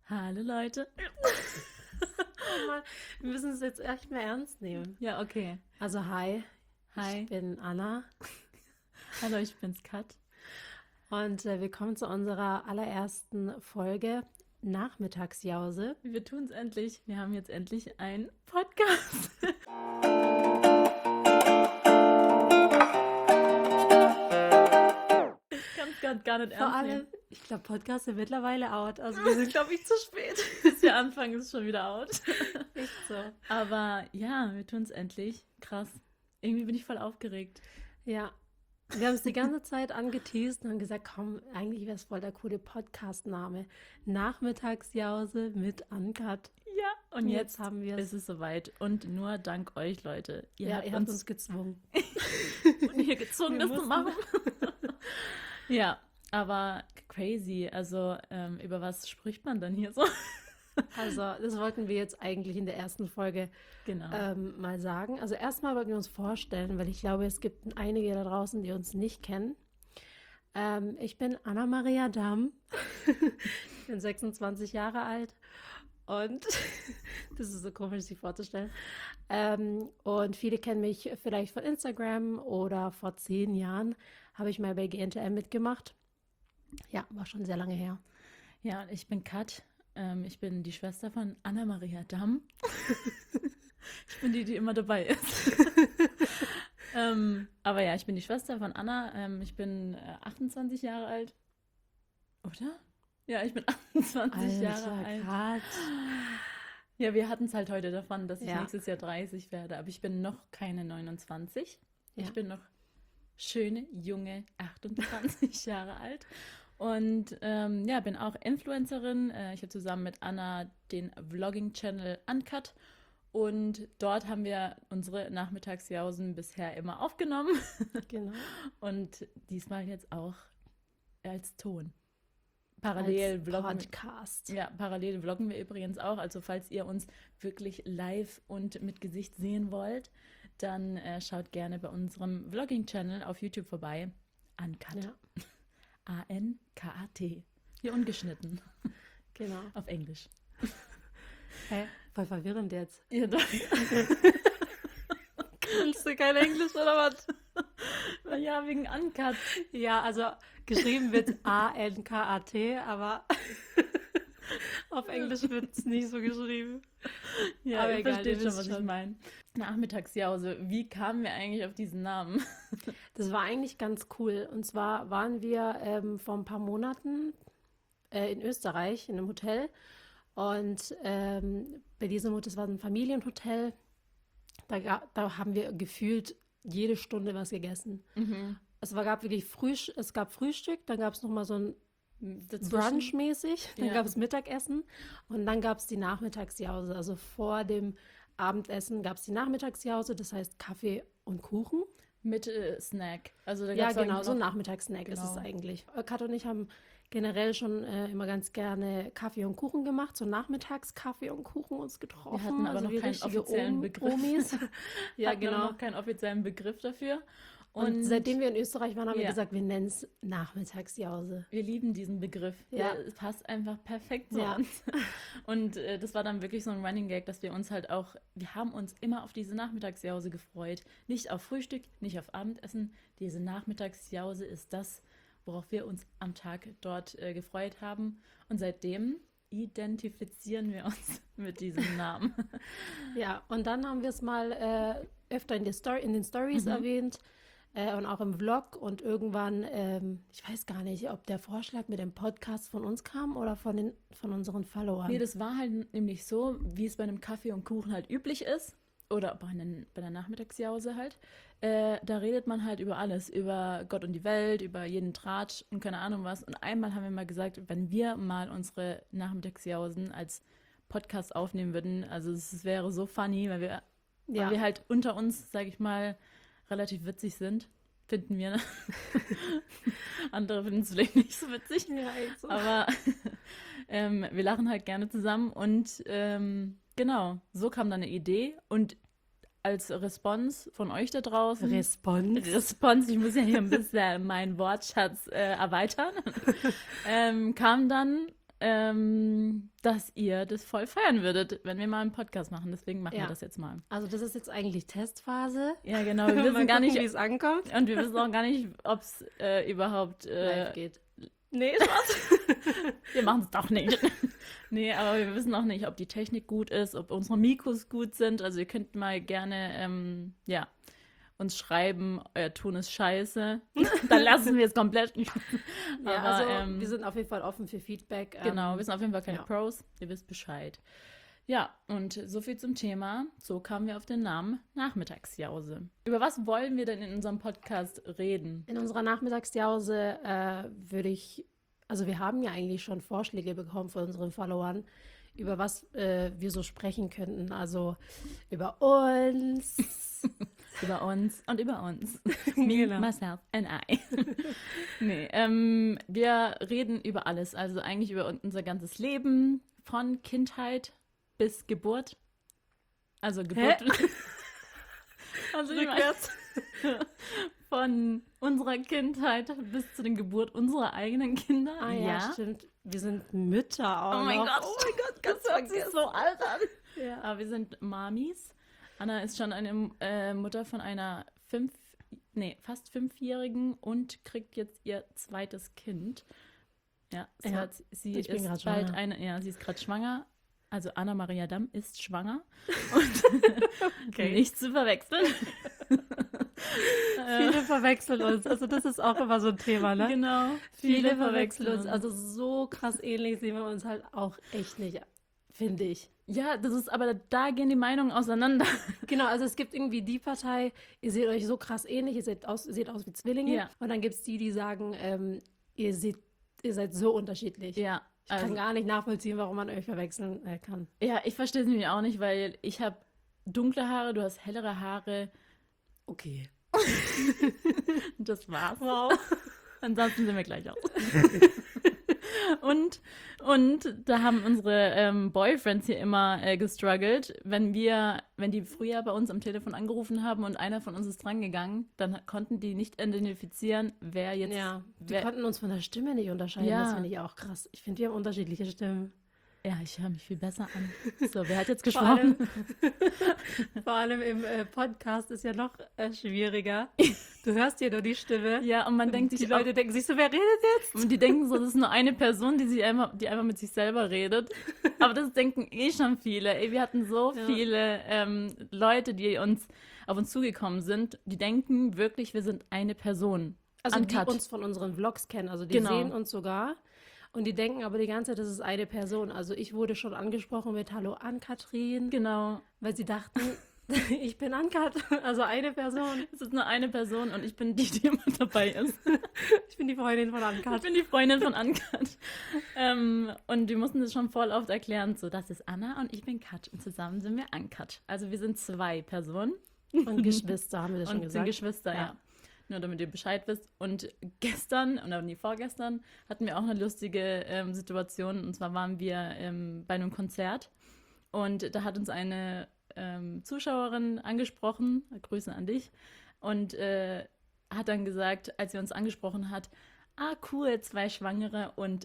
Hallo Leute. Oh Mann, wir müssen es jetzt echt mehr ernst nehmen. Ja, okay. Also hi, Hi. ich bin Anna Hallo, ich bin's Kat. und willkommen zu unserer allerersten Folge Nachmittagsjause. Wir tun's endlich. Wir haben jetzt endlich einen Podcast. Ich kann's gerade gar nicht Vor ernst allem, nehmen. ich glaube, Podcasts sind mittlerweile out. Also wir sind, glaube ich, zu spät. Bis wir anfangen, ist schon wieder out. Echt so. Aber ja, wir tun's endlich. Krass. Irgendwie bin ich voll aufgeregt. Ja, wir haben es die ganze Zeit angeteased und haben gesagt, komm, eigentlich wäre es voll der coole Podcast-Name. Nachmittagsjause mit Uncut. Ja, und Und jetzt haben wir ist es soweit. Und nur dank euch, Leute. Ihr habt Ihr habt uns gezwungen. hier gezwungen, Wir das zu mussten. machen. Ja, aber crazy. Also, über was spricht man dann hier so? Also, das wollten wir jetzt eigentlich in der ersten Folge Genau. mal sagen. Also erstmal wollten wir uns vorstellen, weil ich glaube, es gibt einige da draußen, die uns nicht kennen. Ich bin Anna-Maria Damm. Ich bin 26 Jahre alt und das ist so komisch, sich vorzustellen. Und viele kennen mich vielleicht von Instagram oder vor 10 Jahren habe ich mal bei GNTM mitgemacht. Ja, war schon sehr lange her. Ja, und ich bin Kat. Ich bin die Schwester von Anna-Maria Damm. Ich bin die immer dabei ist. Aber ja, ich bin die Schwester von Anna. Ich bin 28 Jahre alt. Oder? Ja, ich bin 28 Jahre alt. Kat. Ja, wir hatten es halt heute davon, dass ich Ja. nächstes Jahr 30 werde. Aber ich bin noch keine 29. Ja. Ich bin noch schöne, junge 28 Jahre alt. Und ja, bin auch Influencerin. Ich habe zusammen mit Anna den Vlogging-Channel Uncut. Und dort haben wir unsere Nachmittagsjausen bisher immer aufgenommen. Genau. Und diesmal jetzt auch als Ton. Parallel Als vloggen. Podcast. Ja, parallel vloggen wir übrigens auch. Also falls ihr uns wirklich live und mit Gesicht sehen wollt, dann schaut gerne bei unserem Vlogging-Channel auf YouTube vorbei. Uncut. Ja, A-N-K-A-T. Hier ungeschnitten. genau. Auf Englisch. Hä? Voll verwirrend jetzt. Ja, doch. Kannst du kein Englisch oder was? Ja, wegen Uncut. Ja, also geschrieben wird A-N-K-A-T, aber auf Englisch wird es nicht so geschrieben. Ja, Aber ihr egal, versteht ihr schon, wisst was ich schon. meine. Nachmittagsjause. Wie kamen wir eigentlich auf diesen Namen? Das war eigentlich ganz cool. Und zwar waren wir vor ein paar Monaten in Österreich in einem Hotel. Und bei diesem Hotel, das war ein Familienhotel, da haben wir gefühlt jede Stunde was gegessen. Gab wirklich es gab Frühstück, dann gab es nochmal so ein Brunch-mäßig, dann Ja. gab es Mittagessen und dann gab es die Nachmittagsjause. Also vor dem Abendessen gab es die Nachmittagsjause, das heißt Kaffee und Kuchen. Mit Snack. Also da Ja, gab's genau, eigentlich so ein noch- Nachmittagssnack ist es Genau. eigentlich. Kat und ich haben generell schon immer ganz gerne Kaffee und Kuchen gemacht, so Nachmittagskaffee und Kuchen uns getroffen. Wir hatten aber also noch wie keinen richtige offiziellen Begriff. Omis. Ja, Hatten genau. auch noch keinen offiziellen Begriff dafür. Und seitdem wir in Österreich waren, haben wir Ja. gesagt, wir nennen es Nachmittagsjause. wir lieben diesen Begriff. Ja. Der passt einfach perfekt zu Ja. uns. Und das war dann wirklich so ein Running Gag, dass wir uns halt auch, wir haben uns immer auf diese Nachmittagsjause gefreut. Nicht auf Frühstück, nicht auf Abendessen. Diese Nachmittagsjause ist das, worauf wir uns am Tag dort gefreut haben. Und seitdem identifizieren wir uns mit diesem Namen. Ja, und dann haben wir es mal öfter in den Stories erwähnt und auch im Vlog. Und irgendwann, ich weiß gar nicht, ob der Vorschlag mit dem Podcast von uns kam oder von unseren Followern. Nee, das war halt nämlich so, wie es bei einem Kaffee und Kuchen halt üblich ist. Oder bei einer Nachmittagsjause halt. Da redet man halt über alles. Über Gott und die Welt, über jeden Tratsch und keine Ahnung was. Und einmal haben wir mal gesagt, wenn wir mal unsere Nachmittagsjausen als Podcast aufnehmen würden, also es wäre so funny, weil wir halt unter uns, sag ich mal, relativ witzig sind. Finden wir. Ne? Andere finden es vielleicht nicht so witzig. Ja, echt so. Aber wir lachen halt gerne zusammen und genau, so kam dann eine Kam und als Response von euch da draußen. Response. Ich muss ja hier ein bisschen meinen Wortschatz erweitern. Kam dann dass ihr das voll feiern würdet, wenn wir mal einen Podcast machen. Deswegen machen wir das jetzt mal. Also das ist jetzt eigentlich Testphase. Ja, genau. Wir wissen gar nicht, wie es ankommt. Und wir wissen auch gar nicht, ob es überhaupt live geht. Nee, Spaß. Wir machen es doch nicht. Nee, aber wir wissen auch nicht, ob die Technik gut ist, ob unsere Mikros gut sind. Also ihr könnt mal gerne, uns schreiben, euer Ton ist scheiße. Dann lassen wir es komplett. Ja, aber, also wir sind auf jeden Fall offen für Feedback. Genau, wir sind auf jeden Fall keine Pros. Ihr wisst Bescheid. Ja, und so viel zum Thema. So kamen wir auf den Namen Nachmittagsjause. Über was wollen wir denn in unserem Podcast reden? In unserer Nachmittagsjause wir haben ja eigentlich schon Vorschläge bekommen von unseren Followern, über was wir so sprechen könnten. Also über uns. Über uns und über uns. Me, myself and I. Nee, wir reden über alles. Also eigentlich über unser ganzes Leben, von Kindheit bis Geburt. Also Geburt. Also rückwärts. Von unserer Kindheit bis zu der Geburt unserer eigenen Kinder. Ah ja, stimmt. Wir sind Mütter auch. Oh mein noch. Gott, das hört sich so alt an. Ja. Aber wir sind Mamis. Anna ist schon eine Mutter von einer fast 5-Jährigen und kriegt jetzt ihr zweites Kind. Ja, sie ist bald sie ist gerade schwanger. Also Anna-Maria Damm ist schwanger. Und nicht zu verwechseln. Viele verwechseln uns. Also das ist auch immer so ein Thema, ne? Genau. Viele verwechseln uns. Also so krass ähnlich sehen wir uns halt auch echt nicht, finde ich. Ja, aber da gehen die Meinungen auseinander. Genau, also es gibt irgendwie die Partei, ihr seht euch so krass ähnlich, ihr seht aus wie Zwillinge. Ja. Und dann gibt es die sagen, ihr seid so unterschiedlich. Ja. Ich kann gar nicht nachvollziehen, warum man euch verwechseln kann. Ja, ich verstehe es nämlich auch nicht, weil ich habe dunkle Haare, du hast hellere Haare. Okay. Das war's. Wow. Ansonsten sind wir gleich aus. Und da haben unsere Boyfriends hier immer gestruggelt. Wenn die früher bei uns am Telefon angerufen haben und einer von uns ist drangegangen, dann konnten die nicht identifizieren, wer jetzt... Ja, die konnten uns von der Stimme nicht unterscheiden. Ja. Das finde ich auch krass. Ich finde, wir haben unterschiedliche Stimmen. Ja, ich höre mich viel besser an. So, wer hat jetzt gesprochen? Vor allem im Podcast ist ja noch schwieriger. Du hörst ja nur die Stimme. Ja, und man denkt sich, die Leute denken sich so, wer redet jetzt? Und die denken so, das ist nur eine Person, die einfach mit sich selber redet. Aber das denken schon viele. Ey, wir hatten so viele Leute, die auf uns zugekommen sind, die denken wirklich, wir sind eine Person. Also die uns von unseren Vlogs kennen. Also die sehen uns sogar. Und die denken aber die ganze Zeit, das ist eine Person. Also ich wurde schon angesprochen mit Hallo Ann-Kathrin. Genau. Weil sie dachten, ich bin Ann-Kat, also eine Person. Es ist nur eine Person und ich bin die immer dabei ist. Ich bin die Freundin von Ann-Kat. Ich bin die Freundin von Ann-Kat. Und die mussten das schon voll oft erklären, so das ist Anna und ich bin Kat und zusammen sind wir Ann-Kat. Also wir sind 2 Personen. Und Geschwister, haben wir das schon und gesagt. Und sind Geschwister, ja. Nur damit ihr Bescheid wisst. Und gestern, oder nee, vorgestern, hatten wir auch eine lustige Situation. Und zwar waren wir bei einem Konzert. Und da hat uns eine Zuschauerin angesprochen, Grüße an dich, und hat dann gesagt, als sie uns angesprochen hat, cool, 2 Schwangere und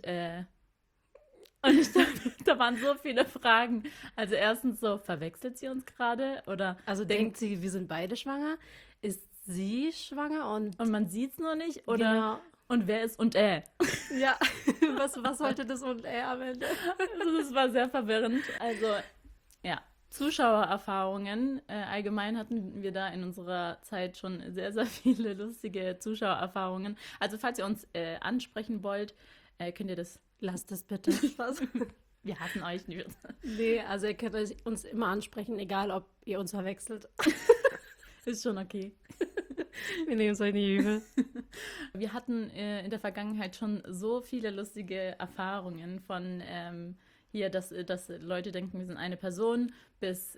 da waren so viele Fragen. Also erstens so, verwechselt sie uns gerade? Oder also denkt sie, wir sind beide schwanger? Ist sie schwanger? Und man sieht es nur nicht? Oder genau. Und wer ist und Ja, was sollte das und am Ende? Also das war sehr verwirrend. Also, ja, Zuschauererfahrungen. Allgemein hatten wir da in unserer Zeit schon sehr, sehr viele lustige Zuschauererfahrungen. Also, falls ihr uns ansprechen wollt, könnt ihr das... Lasst es bitte. Spaß. Wir hassen euch nicht. Nee, also ihr könnt uns immer ansprechen, egal ob ihr uns verwechselt. Ist schon okay. Wir nehmen es euch nicht übel. Wir hatten in der Vergangenheit schon so viele lustige Erfahrungen von hier, dass Leute denken, wir sind eine Person, bis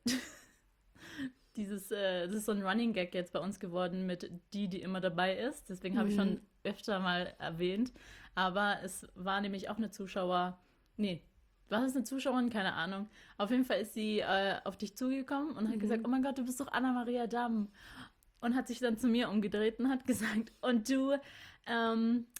das ist so ein Running Gag jetzt bei uns geworden mit die immer dabei ist. Deswegen habe ich schon öfter mal erwähnt. Aber es war nämlich auch eine war das eine Zuschauerin? Keine Ahnung. Auf jeden Fall ist sie auf dich zugekommen und hat gesagt, oh mein Gott, du bist doch Anna-Maria Damm. Und hat sich dann zu mir umgedreht und hat gesagt, und du,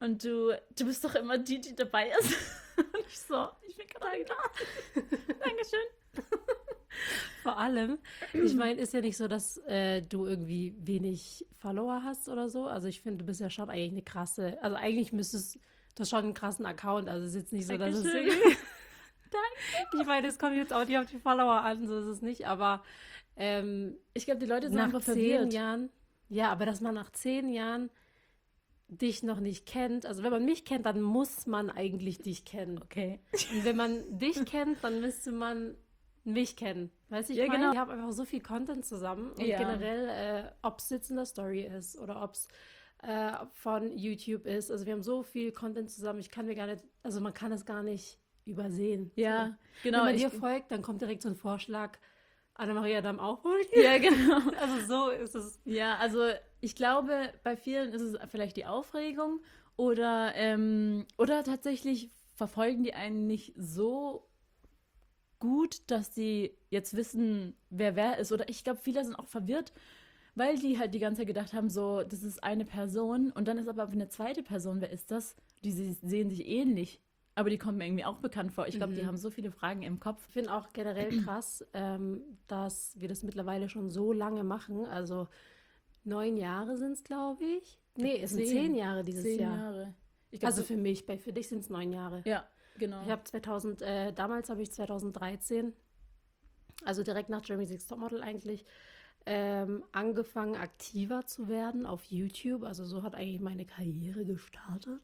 Und du bist doch immer die dabei ist. Und ich so, ich bin gerade da. Dankeschön. Vor allem, ich meine, ist ja nicht so, dass du irgendwie wenig Follower hast oder so. Also ich finde, du bist ja schon eigentlich eine krasse, also eigentlich müsstest du hast schon einen krassen Account. Also es ist jetzt nicht so, dass es Dankeschön. irgendwie, Danke. ich meine, es kommt jetzt auch nicht auf die Follower an, so ist es nicht, aber Ich glaube, die Leute sind nach einfach 10 verwirrt. Jahren, ja, aber dass man nach 10 Jahren dich noch nicht kennt, also wenn man mich kennt, dann muss man eigentlich dich kennen. Okay. Und wenn man dich kennt, dann müsste man mich kennen. Weißt du, ich Ja, meine, genau. wir haben einfach so viel Content zusammen. Und Ja. generell, ob es jetzt in der Story ist oder ob es von YouTube ist. Also wir haben so viel Content zusammen, ich kann mir gar nicht, also man kann es gar nicht übersehen. Ja, So. genau. Wenn man dir folgt, dann kommt direkt so ein Vorschlag, Anna-Maria Damm auch folgen. Ja, genau. Also so ist es. Ja, also ich glaube, bei vielen ist es vielleicht die Aufregung oder tatsächlich verfolgen die einen nicht so gut, dass die jetzt wissen, wer ist. Oder ich glaube, viele sind auch verwirrt, weil die halt die ganze Zeit gedacht haben, so, das ist eine Person und dann ist aber eine zweite Person, wer ist das? Sehen sich ähnlich, aber die kommen mir irgendwie auch bekannt vor. Ich glaube, die haben so viele Fragen im Kopf. Ich finde auch generell krass, dass wir das mittlerweile schon so lange machen. Also 9 Jahre sind es, glaube ich. Nee, es sind 10 Jahre dieses 10 Jahr. Jahre. Ich glaub, Also für mich, für dich sind es 9 Jahre. ja, genau. Damals habe ich 2013, also direkt nach Germany's Next Topmodel eigentlich, angefangen aktiver zu werden auf YouTube. Also so hat eigentlich meine Karriere gestartet.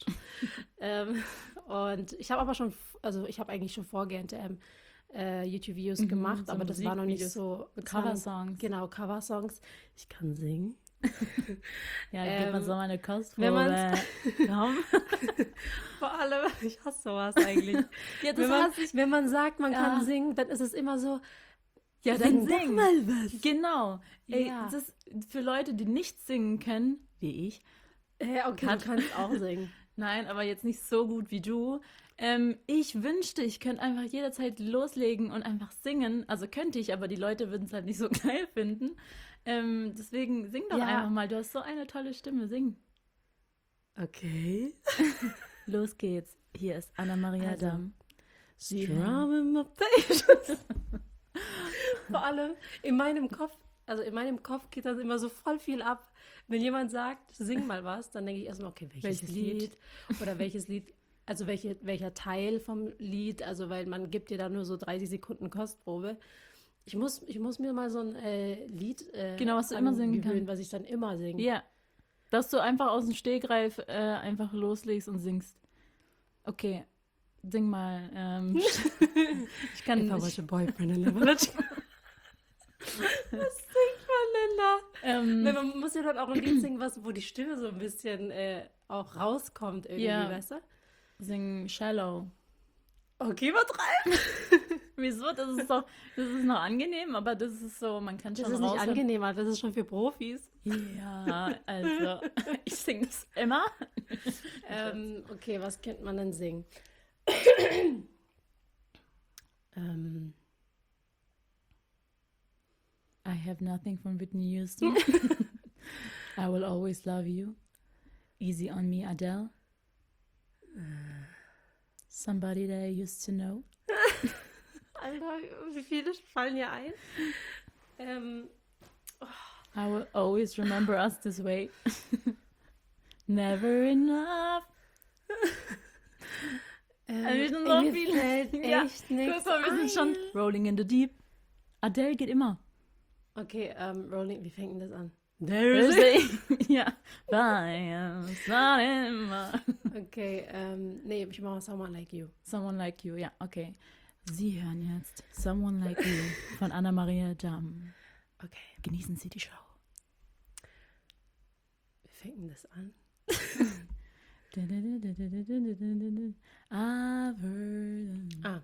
Und ich habe aber schon, also ich habe eigentlich schon vor GNTM YouTube-Videos gemacht, so aber das war noch nicht Musikvideos, so. so das war noch- Coversongs. Genau, Coversongs. Ich kann singen. Ja, gib mal so mal eine Kostprobe. wenn man's- Komm. Vor allem, ich hasse sowas eigentlich. Ja, das Wenn man, hasse ich. wenn man sagt, man Ja. kann singen, dann ist es immer so, Ja, sing dann doch sing. mal was. Genau. Ey, Ja. das ist für Leute, die nicht singen können, wie ich. Okay, du kannst auch singen. Nein, aber jetzt nicht so gut wie du. Ich wünschte, ich könnte einfach jederzeit loslegen und einfach singen. Also könnte ich, aber die Leute würden es halt nicht so geil finden. Deswegen sing doch Ja. einfach mal. Du hast so eine tolle Stimme. Sing. Okay. Los geht's. Hier ist Anna-Maria Also, Damm. Sie Drum my patience. Vor allem in meinem Kopf geht das immer so voll viel ab. Wenn jemand sagt, sing mal was, dann denke ich erstmal, okay, welches Lied? Oder welches Lied, also welcher Teil vom Lied, also weil man gibt dir da nur so 30 Sekunden Kostprobe. Ich muss mir mal so ein Lied Genau, was du immer singen angewöhnen, kannst. was ich dann immer singe. Ja. Dass du einfach aus dem Stegreif einfach loslegst und singst. Okay, sing mal. Ich kann If I was nicht. your boyfriend and never let you- Was singt man denn da? Man muss ja dann auch ein Lied singen, wo die Stimme so ein bisschen auch rauskommt irgendwie, Ja. weißt du? Sing Shallow. Okay, übertreiben. Wieso? Das ist noch angenehm, aber das ist so, man kann schon Das ist nicht raushören. angenehmer, das ist schon für Profis. Ja, also ich singe das immer. Okay, was könnte man denn singen? I have nothing von Whitney Houston. I will always love you. Easy on me, Adele. Somebody that I used to know. Alter, wie viele fallen hier ein? I will always remember us this way. Never enough. wir sind so mir viele. fällt Ja, echt nichts Guck mal, wir sind schon rolling in the deep. Adele geht immer. Okay, Rolling, wie fängt denn das an? Ja. Bei uns war immer. Okay, nee, ich mache Someone Like You. Someone Like You, ja, okay. Sie hören jetzt Someone Like You von Anna-Maria Damm. Okay, Genießen Sie die Show. wie fängt denn das an? I've heard. Ah.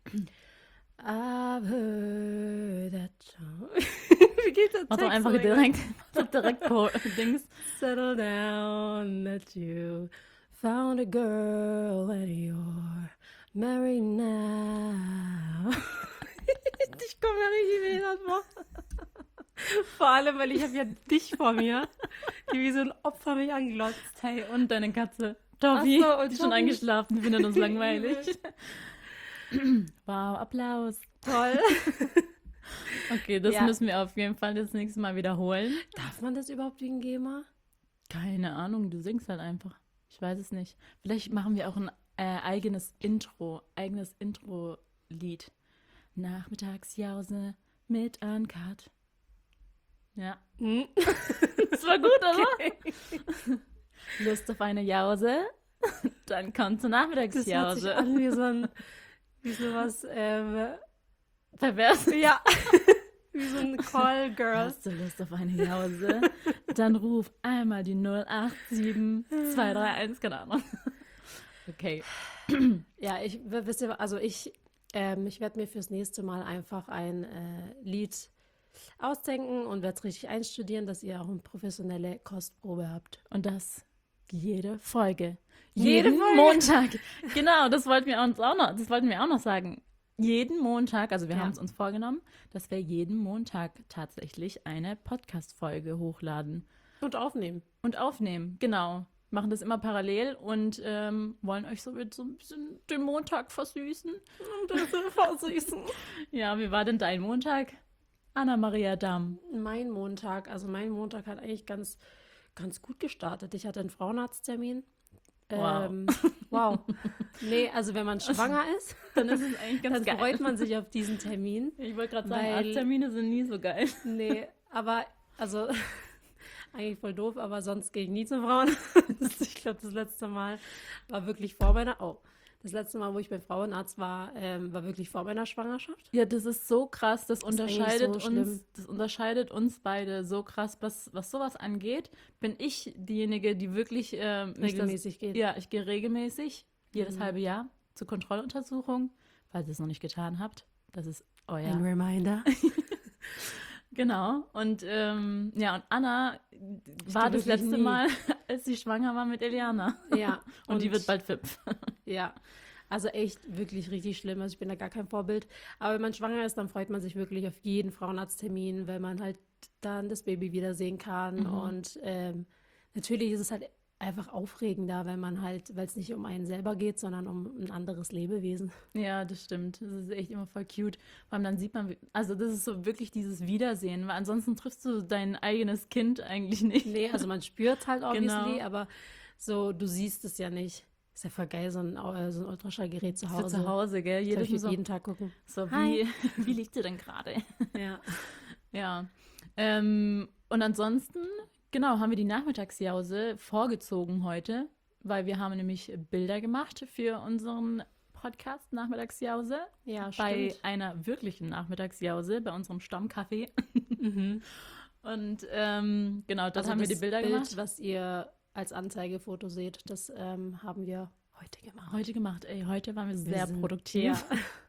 I've heard that song. Wie geht der Mach doch Text einfach so direkt Dings. Settle down that you found a girl and you're married now. Ich komme ja richtig behindert vor. Vor allem, weil ich habe ja dich vor mir, die wie so ein Opfer mich anglotzt. Hey, und deine Katze. Toffi, Ach so, und die ist schon Toffi. eingeschlafen, die findet uns langweilig. Wow, Applaus. Toll. Okay, das Ja. müssen wir auf jeden Fall das nächste Mal wiederholen. Darf man das überhaupt wegen GEMA? Keine Ahnung, du singst halt einfach. Ich weiß es nicht. Vielleicht machen wir auch ein eigenes Intro-Lied. Nachmittagsjause mit Uncut. Ja, das war gut, oder? Lust auf eine Jause? Dann kommt zur Das hört sich Nachmittagsjause. an wie sowas, Pervers. ja, wie so ein Call-Girl. Hast du Lust auf eine Jause? Dann ruf einmal die 087 231, keine Ahnung. Okay. Ja, wisst ihr, also ich werde mir fürs nächste Mal einfach ein Lied ausdenken und werde es richtig einstudieren, dass ihr auch eine professionelle Kostprobe habt. Und das jede Folge. Jede Jeden Folge. Montag. Genau, das wollten wir auch noch sagen. Jeden Montag, also wir Ja. haben es uns vorgenommen, dass wir jeden Montag tatsächlich eine Podcast-Folge hochladen Und aufnehmen. und aufnehmen. Genau. Machen das immer parallel und wollen euch so ein bisschen den Montag versüßen. Ja, wie war denn dein Montag? Anna-Maria Damm. Mein Montag hat eigentlich ganz, ganz gut gestartet. Ich hatte einen Frauenarzttermin. Wow. Wow. Nee, also wenn man schwanger ist, Dann ist es eigentlich ganz dann geil. freut man sich auf diesen Termin. Ich wollte gerade sagen, Weil- Arzttermine sind nie so geil. Nee, aber, also, eigentlich voll doof, aber sonst gehe ich nie zum Frauenarzt. Ich glaube, das letzte Mal war wirklich vor meiner, das letzte Mal, wo ich beim Frauenarzt war, war wirklich vor meiner Schwangerschaft. Ja, das ist so krass, das ist eigentlich unterscheidet so uns, schlimm. das unterscheidet uns beide so krass, was sowas angeht. Bin ich diejenige, die wirklich Regelmäßig geht. Ja, ich gehe regelmäßig, jedes Mhm. halbe Jahr zur Kontrolluntersuchung, falls ihr es noch nicht getan habt. Das ist euer. Ein Reminder. Genau. Und ja, und Anna war geh das wirklich letzte nie. Mal, als sie schwanger war mit Eliana. Ja. Und die wird bald 5. Ja. Also echt wirklich richtig schlimm. Also ich bin da gar kein Vorbild. Aber wenn man schwanger ist, dann freut man sich wirklich auf jeden Frauenarzttermin, weil man halt dann das Baby wiedersehen kann. Mhm. Und natürlich ist es halt einfach aufregender, weil es nicht um einen selber geht, sondern um ein anderes Lebewesen. Ja, das stimmt. Das ist echt immer voll cute. Vor allem dann sieht man, also das ist so wirklich dieses Wiedersehen, weil ansonsten triffst du dein eigenes Kind eigentlich nicht. Nee, also man spürt halt obviously, Genau. aber so, du siehst es ja nicht. Ist ja voll geil, so ein Ultraschallgerät zu Für Hause. zu Hause, gell? Darf ich so, jeden Tag gucken. so Hi. wie liegt ihr denn gerade? Ja. Ja. Und ansonsten, genau, haben wir die Nachmittagsjause vorgezogen heute, weil wir haben nämlich Bilder gemacht für unseren Podcast Nachmittagsjause. Ja, Bei stimmt. einer wirklichen Nachmittagsjause, bei unserem Stammcafé. Mhm. Und genau, dort Also haben wir die das Bilder Bild, gemacht. was ihr als Anzeigefoto seht, das haben wir heute gemacht. Heute gemacht, ey, heute waren wir sehr sind- produktiv. Ja.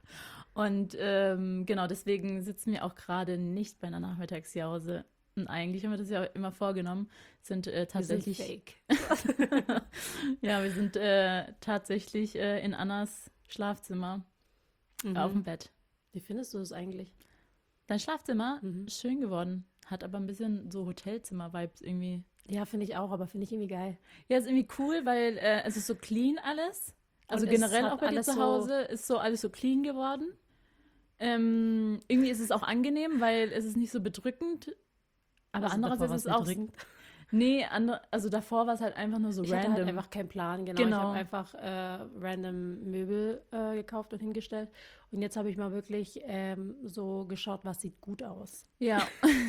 Und genau, deswegen sitzen wir auch gerade nicht bei einer Nachmittagsjause. Und eigentlich haben wir das ja immer vorgenommen, sind tatsächlich. Wir sind fake. Ja, wir sind tatsächlich in Annas Schlafzimmer auf dem Bett. Wie findest du es eigentlich? Dein Schlafzimmer Mhm. ist schön geworden. Hat aber ein bisschen so Hotelzimmer-Vibes irgendwie. Ja, finde ich auch, aber finde ich irgendwie geil. Ja, ist irgendwie cool, weil es ist so clean alles. Also Und es generell hat auch bei dir alles zu so- Hause ist so alles so clean geworden. Irgendwie ist es auch angenehm, weil es ist nicht so bedrückend. Aber Also andererseits davor ist es war's auch. bedrückend. Nee, also davor war es halt einfach nur so Ich hatte random. halt einfach keinen Plan, genau. Genau. Ich habe einfach random Möbel gekauft und hingestellt. Und jetzt habe ich mal wirklich so geschaut, was sieht gut aus. Ja.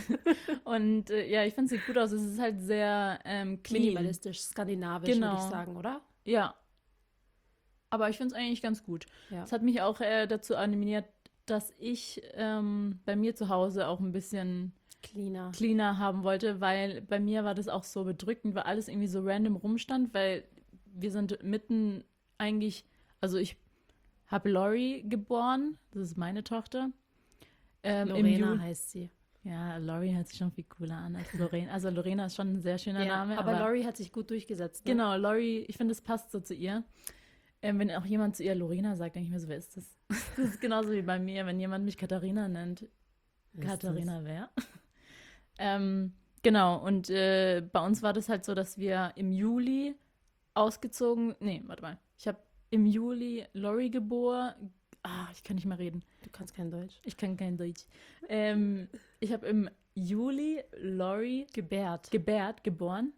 Und ja, ich finde es sieht gut aus. Es ist halt sehr clean. Minimalistisch, skandinavisch, würde Genau. ich sagen, oder? Ja. Aber ich finde es eigentlich ganz gut. Ja. Es hat mich auch dazu animiert, dass ich bei mir zu Hause auch ein bisschen Cleaner. cleaner haben wollte, weil bei mir war das auch so bedrückend, weil alles irgendwie so random rumstand, weil wir sind mitten eigentlich, also ich habe Lori geboren, das ist meine Tochter. Im Lorena Juli. heißt sie. Ja, Lori hört sich schon viel cooler an als Lorena. Also Lorena ist schon ein sehr schöner Ja, Name. aber Lori hat sich gut durchgesetzt. Ne? Genau, Lori, ich finde, das passt so zu ihr. Wenn auch jemand zu ihr Lorena sagt, denke ich mir so, wer ist das? Das ist genauso wie bei mir, wenn jemand mich Katharina nennt. Wer ist Katharina wer? Genau, und bei uns war das halt so, dass wir im Juli ausgezogen. Nee, warte mal. Ich habe im Juli Lori geboren. Ich kann nicht mehr reden. Du kannst kein Deutsch. Ich kann kein Deutsch. Ich habe im Juli Lori geboren.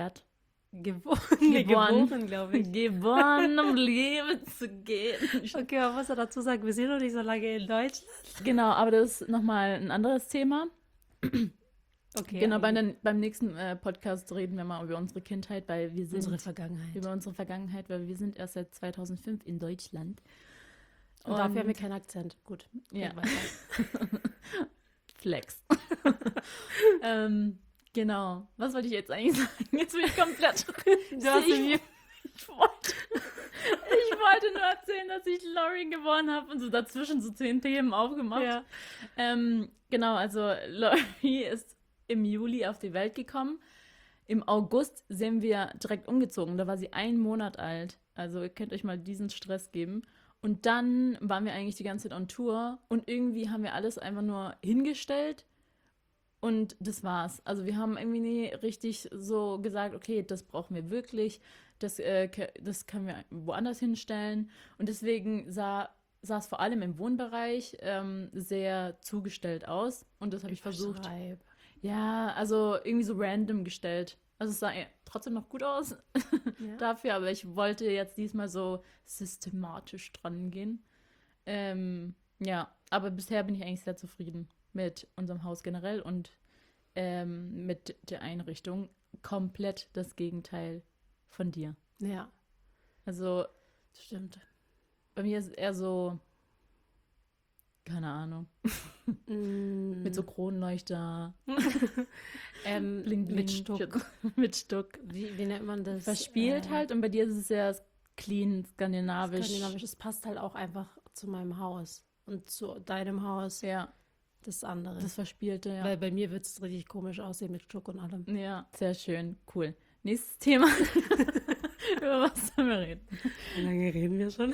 Geboren, glaube ich. Geboren, um Leben zu gehen. Okay, aber was er dazu sagt, wir sind noch nicht so lange in Deutschland. Genau, aber das ist nochmal ein anderes Thema. Okay. Genau, beim nächsten Podcast reden wir mal über unsere Kindheit, weil wir sind Unsere Vergangenheit. über unsere Vergangenheit, weil wir sind erst seit 2005 in Deutschland. Und dafür haben wir keinen Akzent. Gut. Ja. geht weiter. Flex. Genau. Was wollte ich jetzt eigentlich sagen? Jetzt bin ich komplett Du hast irgendwie- ich wollte nur erzählen, dass ich Lori geboren habe und so dazwischen so 10 Themen aufgemacht. Ja. Genau, also Lori ist im Juli auf die Welt gekommen. Im August sind wir direkt umgezogen. Da war sie 1 Monat alt. Also ihr könnt euch mal diesen Stress geben. Und dann waren wir eigentlich die ganze Zeit on Tour und irgendwie haben wir alles einfach nur hingestellt und das war's. Also wir haben irgendwie nie richtig so gesagt, okay, das brauchen wir wirklich, das können wir woanders hinstellen. Und deswegen sah es vor allem im Wohnbereich sehr zugestellt aus und das habe ich versucht. Beschreib. Ja, also irgendwie so random gestellt. Also es sah trotzdem noch gut aus Ja. dafür, aber ich wollte jetzt diesmal so systematisch dran gehen. Ja, aber bisher bin ich eigentlich sehr zufrieden mit unserem Haus generell und mit der Einrichtung. Komplett das Gegenteil von dir. Ja, Also stimmt. bei mir ist es eher so, keine Ahnung, mit so Kronleuchter, bling, bling, mit Stuck. mit Stuck. Wie nennt man das? Verspielt halt und bei dir ist es sehr clean, skandinavisch. Skandinavisch. Es passt halt auch einfach zu meinem Haus und zu deinem Haus. Ja, Das andere. das Verspielte, ja. Weil bei mir wird es richtig komisch aussehen mit Stuck und allem. Ja, sehr schön, cool. Nächstes Thema. Über was sollen wir reden? Wie lange reden wir schon?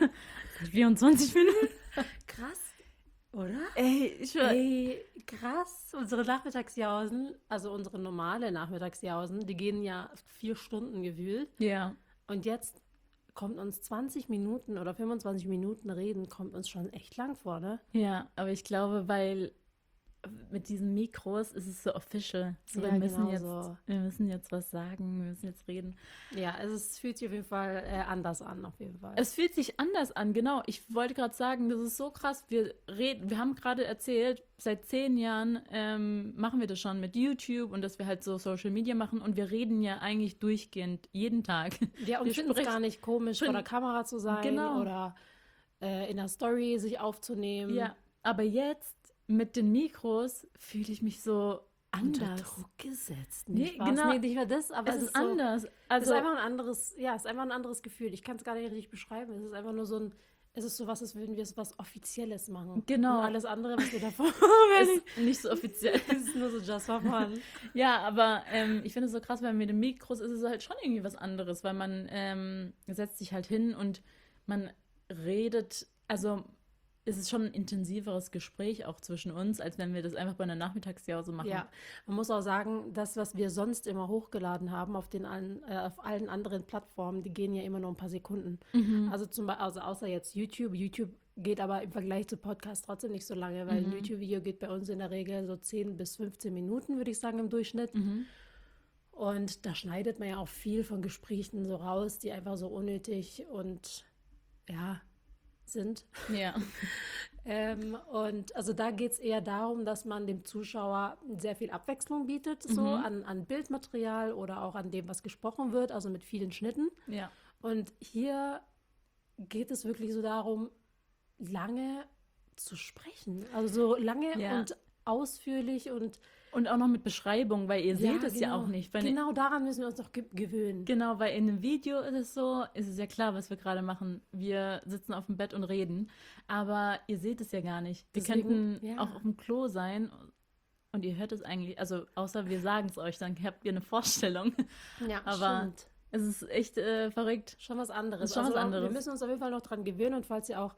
24 Minuten? Krass, oder? Ey, Ey, krass. Unsere Nachmittagsjausen, also unsere normale Nachmittagsjausen, die gehen ja 4 Stunden gewühlt. Ja, Und jetzt kommt uns 20 Minuten oder 25 Minuten reden, kommt uns schon echt lang vor, ne? ja, aber ich glaube, weil mit diesen Mikros ist es so official. So, Ja, wir müssen genau so. wir müssen jetzt was sagen, wir müssen jetzt reden. Ja, also es fühlt sich auf jeden Fall anders an, auf jeden Fall. Es fühlt sich anders an, genau. Ich wollte gerade sagen, das ist so krass. Wir haben gerade erzählt, seit 10 Jahren machen wir das schon mit YouTube und dass wir halt so Social Media machen und wir reden ja eigentlich durchgehend jeden Tag. Ja, und wir finden es sprechen- gar nicht komisch, vor der Kamera zu sein Genau. oder in der Story sich aufzunehmen. Ja, aber jetzt mit den Mikros fühle ich mich so Unter anders. Druck gesetzt. Nee, Nicht Spaß. genau. Nee, nicht mehr das, aber Es ist so, anders. Es Also, ist einfach ein anderes, ja, es ist einfach ein anderes Gefühl. Ich kann es gar nicht richtig beschreiben. Es ist einfach nur so ein, es ist so was, als würden wir es was Offizielles machen. Genau. Und alles andere, was wir davor ist nicht so offiziell. es ist nur so just for fun. Ja, aber ich finde es so krass, weil mit den Mikros ist es halt schon irgendwie was anderes, weil man setzt sich halt hin und man redet, also es ist schon ein intensiveres Gespräch auch zwischen uns, als wenn wir das einfach bei einer Nachmittagsjause machen. Ja, man muss auch sagen, das, was wir sonst immer hochgeladen haben auf auf allen anderen Plattformen, die gehen ja immer nur ein paar Sekunden. Also also außer jetzt YouTube. YouTube geht aber im Vergleich zu Podcast trotzdem nicht so lange, weil ein YouTube-Video geht bei uns in der Regel so 10 bis 15 Minuten, würde ich sagen, im Durchschnitt. Und da schneidet man ja auch viel von Gesprächen so raus, die einfach so unnötig und ja, sind. Ja. Und also da geht es eher darum, dass man dem Zuschauer sehr viel Abwechslung bietet, so an Bildmaterial oder auch an dem, was gesprochen wird, also mit vielen Schnitten. Ja. Und hier geht es wirklich so darum, lange zu sprechen. Also so lange Ja. und ausführlich und Und auch noch mit Beschreibung, weil ihr seht es ja genau. auch nicht. Wenn Genau daran müssen wir uns doch gewöhnen. Genau, weil in einem Video ist es ja klar, was wir gerade machen. Wir sitzen auf dem Bett und reden, aber ihr seht es ja gar nicht. Wir Deswegen, könnten ja. auch auf dem Klo sein und ihr hört es eigentlich, also außer wir sagen es euch, dann habt ihr eine Vorstellung. Ja, Aber stimmt. es ist echt verrückt. Schon was anderes. Ist schon was Wir anderes. müssen uns auf jeden Fall noch dran gewöhnen und falls ihr auch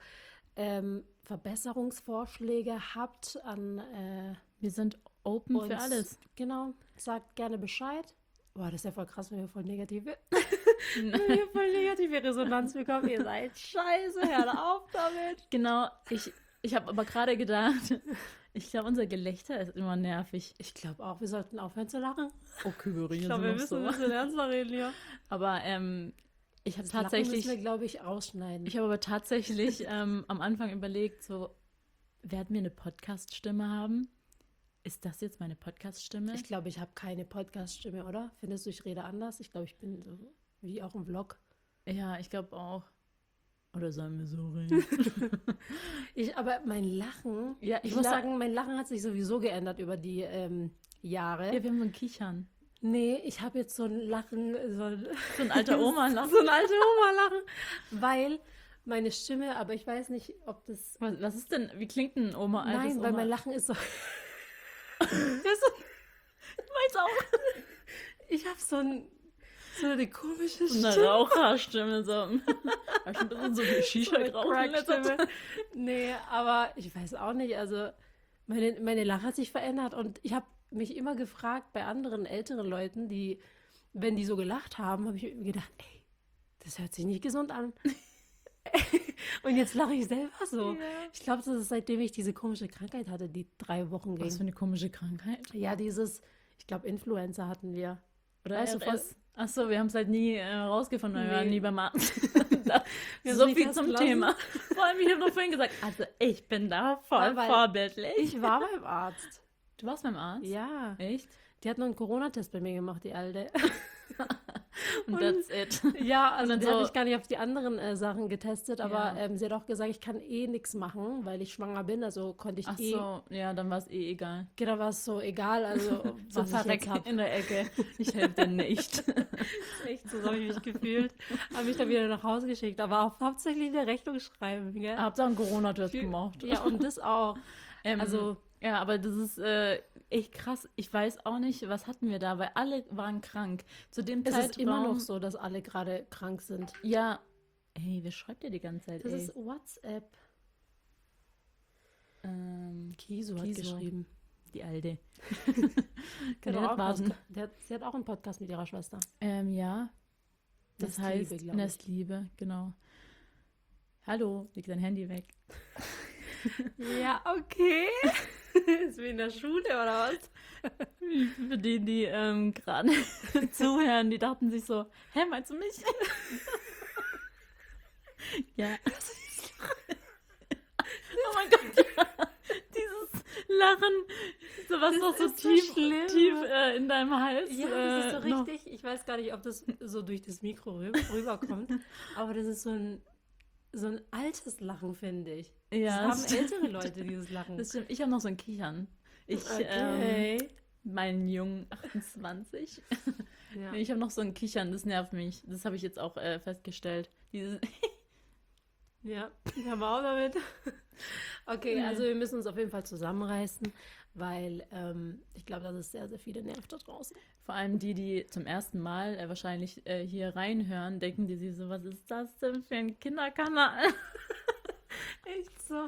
Verbesserungsvorschläge habt an Wir sind open uns, für alles. genau, sagt gerne Bescheid. Boah, das ist ja voll krass, wenn wir voll wenn wir voll negative Resonanz bekommen. Ihr seid scheiße, hört auf damit. Genau, ich habe aber gerade gedacht, ich glaube, unser Gelächter ist immer nervig. Ich glaube auch, wir sollten aufhören zu lachen. Okay, wir reden Ich glaube, wir müssen ein bisschen ernster reden hier. Aber ich habe Das Lachen tatsächlich, müssen wir, glaube ich, rausschneiden. ich habe aber tatsächlich am Anfang überlegt, so, werden wir eine Podcast-Stimme haben? Ist das jetzt meine Podcast-Stimme? Ich glaube, ich habe keine Podcast-Stimme, oder? Findest du, ich rede anders? Ich glaube, ich bin so wie auch im Vlog. Ja, ich glaube auch. Oder sollen wir so reden? Aber mein Lachen, Ja, ich muss sagen, mein Lachen hat sich sowieso geändert über die Jahre. Ja, wir haben so ein Kichern. Nee, ich habe jetzt so ein Lachen, So ein alter Oma-Lachen. so ein alter Oma-Lachen, weil meine Stimme, aber ich weiß nicht, ob das... Was ist denn, wie klingt ein altes Nein, weil Oma? mein Lachen ist so... Meins auch. Ich habe so eine komische So eine Stimme. Raucherstimme. So. Hab ich ein bisschen so viel Shisha So eine geraucht in letzter Crack-Stimme. Zeit. Nee, aber ich weiß auch nicht, also meine Lache hat sich verändert und ich habe mich immer gefragt bei anderen älteren Leuten, die, wenn die so gelacht haben, habe ich mir gedacht, ey, das hört sich nicht gesund an. Und jetzt lache ich selber so. Ja. Ich glaube, das ist seitdem ich diese komische Krankheit hatte, die 3 Wochen ging. Was für eine komische Krankheit. Ja, ich glaube, Influenza hatten wir. Oder Weißt du, RS? Achso, wir haben es halt nie rausgefunden, wir Nee. waren nie beim Arzt. Wir So haben's nie viel testen zum lassen. Thema. Vor allem, ich habe noch vorhin gesagt, also ich bin da voll Weil vorbildlich. Ich war beim Arzt. Du warst beim Arzt? Ja. Echt? Die hat noch einen Corona-Test bei mir gemacht, die Alte. Und that's it. Ja, also Und die dann hat so- mich gar nicht auf die anderen Sachen getestet, aber Ja. sie hat auch gesagt, ich kann eh nichts machen, weil ich schwanger bin, also konnte ich Ach eh, so, ja, dann war es eh egal. genau, war es so egal, also So was ich jetzt verreck habe. in der Ecke. Ich helfe dir nicht. Echt, so habe ich mich gefühlt. Habe mich dann wieder nach Hause geschickt, aber auch hauptsächlich eine Rechnung schreiben, gell? Habt ihr einen Corona-Test gemacht? Ja, und das auch. Also, ja, aber das ist echt krass. Ich weiß auch nicht, was hatten wir da, weil alle waren krank. Zu dem Es Zeitraum. ist immer noch so, dass alle gerade krank sind. Ja. Ey, wer schreibt dir die ganze Zeit, Das ey? ist WhatsApp. Kiso Hat geschrieben. Die Alte. Der Kann hat ich auch nicht warten. sie hat auch einen Podcast mit ihrer Schwester. Ja. Das Nestliebe, heißt glaub ich. Nestliebe, genau. Hallo, leg dein Handy weg. Ja, okay. Ist wie in der Schule oder was? Für die, die gerade zuhören, die dachten sich so, hä, meinst du mich? Ja. Oh mein Gott, ja. Dieses Lachen, so was Das noch so ist so tief, schlimm. tief in deinem Hals. Ja, das ist so noch- richtig. Ich weiß gar nicht, ob das so durch das Mikro rüberkommt, aber das ist so ein altes Lachen, finde ich. Ja, Das haben ältere Leute dieses Lachen. das stimmt. Ich habe noch so ein Kichern. Okay. Meinen Jungen 28. Ja. Ich habe noch so ein Kichern, das nervt mich. Das habe ich jetzt auch festgestellt. Dieses Ja, hören wir auch damit. Okay, Nee. also wir müssen uns auf jeden Fall zusammenreißen, weil ich glaube, dass es sehr, sehr viele nervt da draußen. Vor allem die, die zum ersten Mal wahrscheinlich hier reinhören, denken die sich so, was ist das denn für ein Kinderkanal? Echt so.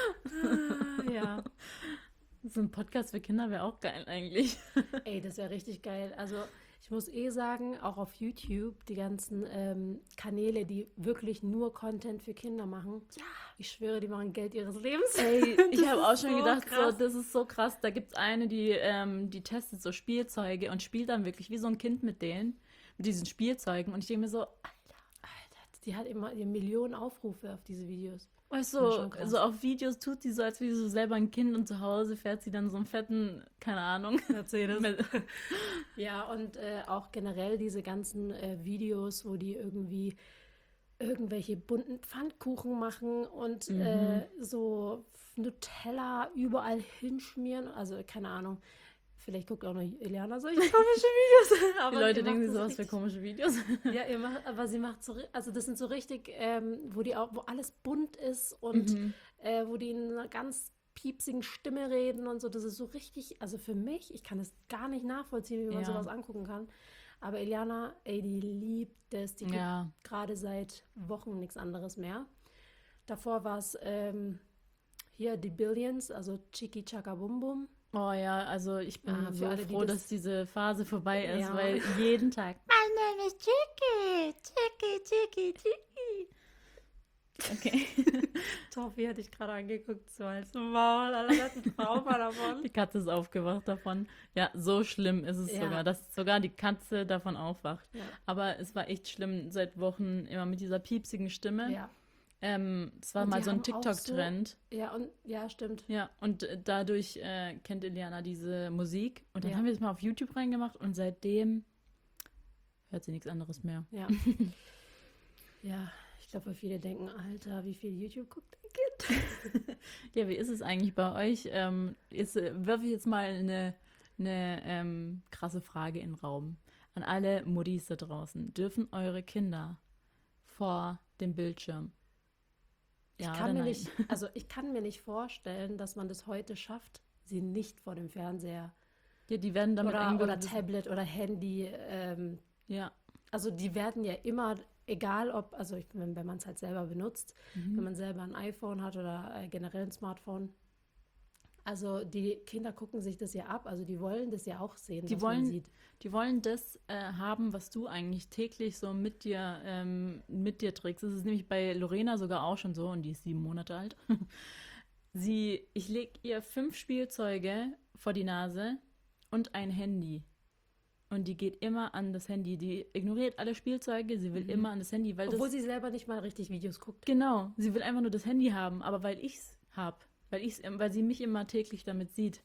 Ja. So ein Podcast für Kinder wäre auch geil eigentlich. Ey, das wäre richtig geil. Also ich muss sagen, auch auf YouTube, die ganzen Kanäle, die wirklich nur Content für Kinder machen. Ja. Ich schwöre, die machen Geld ihres Lebens. Ey, ich Das habe auch ist schon so gedacht, krass. so, das ist so krass. Da gibt es eine, die testet so Spielzeuge und spielt dann wirklich wie so ein Kind mit denen, mit diesen Spielzeugen. Und ich denke mir so, Alter, die hat immer Millionen Aufrufe auf diese Videos. weißt Das ist du, schon krass. so auf Videos tut sie so, als wäre sie so selber ein Kind und zu Hause fährt sie dann so einen fetten, keine Ahnung. Mercedes. Mit- Ja, und auch generell diese ganzen Videos, wo die irgendwie irgendwelche bunten Pfannkuchen machen und so Nutella überall hinschmieren. Also, keine Ahnung. Vielleicht guckt auch noch Eliana solche komischen Videos. Die Aber Leute ihr denken macht sich das sowas für richtig- komische Videos. Ja, aber sie macht so, also das sind so richtig, wo alles bunt ist und wo die in einer ganz piepsigen Stimme reden und so. Das ist so richtig, also für mich, ich kann es gar nicht nachvollziehen, wie man Ja. sowas angucken kann. Aber Eliana, ey, die liebt es. Die guckt Ja. gerade seit Wochen nichts anderes mehr. Davor war es hier die Billions, also Chiki Chaka Bum Bum. Oh ja, also ich bin Für so alle, die froh, das. dass diese Phase vorbei ist, Ja. weil jeden Tag. My name is Chicky, Chicky, Chicky, Chicky. Okay. Toffi hat dich gerade angeguckt, so als Maul, alle hatten ein Trauma davon. Die Katze ist aufgewacht davon. Ja, so schlimm ist es Ja. sogar, dass sogar die Katze davon aufwacht. Ja. Aber es war echt schlimm seit Wochen immer mit dieser piepsigen Stimme. Ja. Es war Und mal die so ein haben auch TikTok-Trend. Ja, und ja, stimmt. Ja, und dadurch kennt Iliana diese Musik. Und dann Ja. haben wir es mal auf YouTube reingemacht und seitdem hört sie nichts anderes mehr. Ja. Ja, ich glaube, weil viele denken, Alter, wie viel YouTube guckt ein Kind? Ja, wie ist es eigentlich bei euch? Werfe ich jetzt mal eine krasse Frage in den Raum. An alle Muttis da draußen. Dürfen eure Kinder vor dem Bildschirm? Ja oder nein? Ich kann mir nicht vorstellen, dass man das heute schafft, sie nicht vor dem Fernseher Ja, die werden damit oder eingewiesen. Tablet oder Handy. Ja. Also die werden ja immer, egal ob, wenn man es halt selber benutzt, wenn man selber ein iPhone hat oder generell ein Smartphone. Also die Kinder gucken sich das ja ab, also die wollen das ja auch sehen, was man sieht. Die wollen das haben, was du eigentlich täglich so mit dir trägst. Das ist nämlich bei Lorena sogar auch schon so, und die ist 7 Monate alt. Ich lege ihr 5 Spielzeuge vor die Nase und ein Handy. Und die geht immer an das Handy. Die ignoriert alle Spielzeuge, sie will immer an das Handy, weil Obwohl sie selber nicht mal richtig Videos guckt. Genau, sie will einfach nur das Handy haben, aber weil ich's hab, weil sie mich immer täglich damit sieht.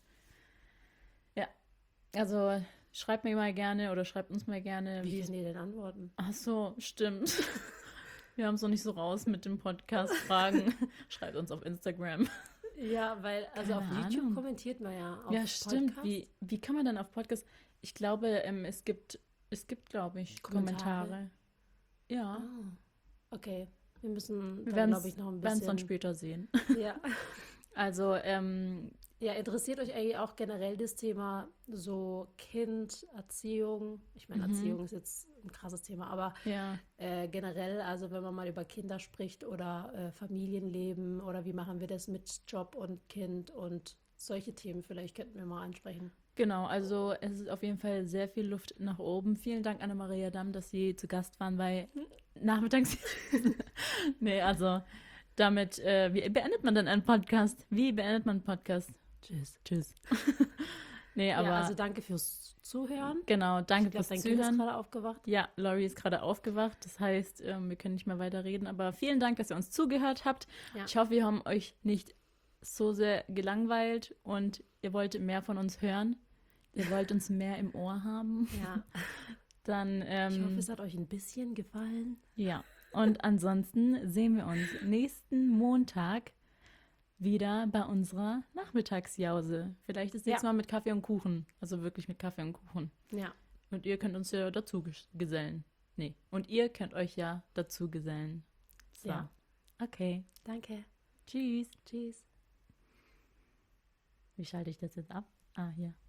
Ja, also schreibt mir mal gerne oder schreibt uns mal gerne, Wie können die denn antworten? Ach so, stimmt. Wir haben es noch nicht so raus mit dem Podcast-Fragen. Schreibt uns auf Instagram. Ja, weil, also auf Keine YouTube Ahnung. kommentiert man ja auf Ja, stimmt. Podcast. Wie kann man dann auf Podcast? Ich glaube, es gibt, glaube ich, Kommentare. Ja. Ah, okay. Wir müssen Wir dann, werden glaube ich, noch ein es dann bisschen. später sehen. Ja. Also, Ja, interessiert euch eigentlich auch generell das Thema so Kind, Erziehung? Ich meine, Erziehung ist jetzt ein krasses Thema, aber ja. generell, also wenn man mal über Kinder spricht oder Familienleben oder wie machen wir das mit Job und Kind und solche Themen vielleicht könnten wir mal ansprechen. Genau, also es ist auf jeden Fall sehr viel Luft nach oben. Vielen Dank, Anna-Maria Damm, dass Sie zu Gast waren bei Nachmittags. Nee, also damit, wie beendet man denn einen Podcast? Wie beendet man einen Podcast? Tschüss. Tschüss. Nee, aber Ja, also danke fürs Zuhören. genau, danke Ich glaube, fürs dein Kind ist Zuhören. gerade aufgewacht. Ja, Laurie ist gerade aufgewacht, das heißt, wir können nicht mehr weiterreden, aber vielen Dank, dass ihr uns zugehört habt. Ja. Ich hoffe, wir haben euch nicht so sehr gelangweilt und ihr wollt mehr von uns hören. Ihr wollt uns mehr im Ohr haben. Ja. Dann, Ich hoffe, es hat euch ein bisschen gefallen. ja. Und ansonsten sehen wir uns nächsten Montag wieder bei unserer Nachmittagsjause. Vielleicht das nächste Mal mit Kaffee und Kuchen. Also wirklich mit Kaffee und Kuchen. Ja. Und ihr könnt uns ja dazu gesellen. Nee. Und ihr könnt euch ja dazu gesellen. So. Ja. Okay. Danke. Tschüss. Tschüss. Wie schalte ich das jetzt ab? Ah, hier.